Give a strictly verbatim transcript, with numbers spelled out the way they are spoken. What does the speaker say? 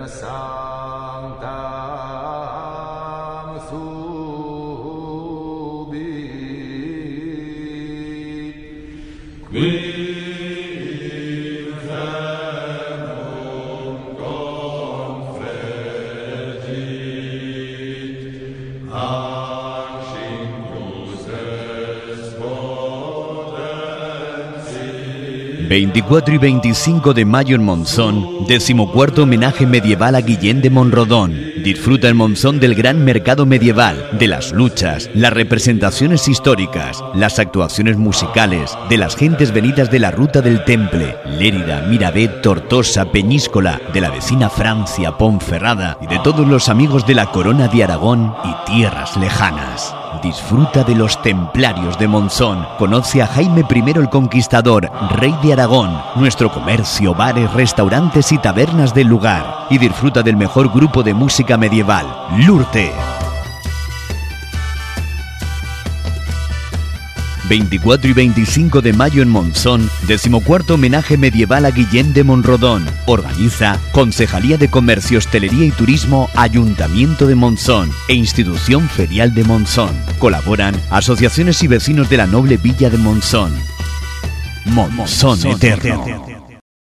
veinticuatro y veinticinco de mayo en Monzón, decimocuarto homenaje medieval a Guillén de Monrodón. Disfruta en Monzón del gran mercado medieval, de las luchas, las representaciones históricas, las actuaciones musicales, de las gentes venidas de la ruta del Temple, Lérida, Miravet, Tortosa, Peñíscola, de la vecina Francia, Ponferrada y de todos los amigos de la Corona de Aragón y tierras lejanas. Disfruta de los templarios de Monzón. Conoce a Jaime primero el Conquistador, rey de Aragón, nuestro comercio, bares, restaurantes y tabernas del lugar. Y disfruta del mejor grupo de música medieval, Lurte. veinticuatro y veinticinco de mayo en Monzón, decimocuarto homenaje medieval a Guillén de Monrodón. Organiza Concejalía de Comercio, Hostelería y Turismo, Ayuntamiento de Monzón e Institución Ferial de Monzón. Colaboran asociaciones y vecinos de la noble villa de Monzón. Monzón Eterno.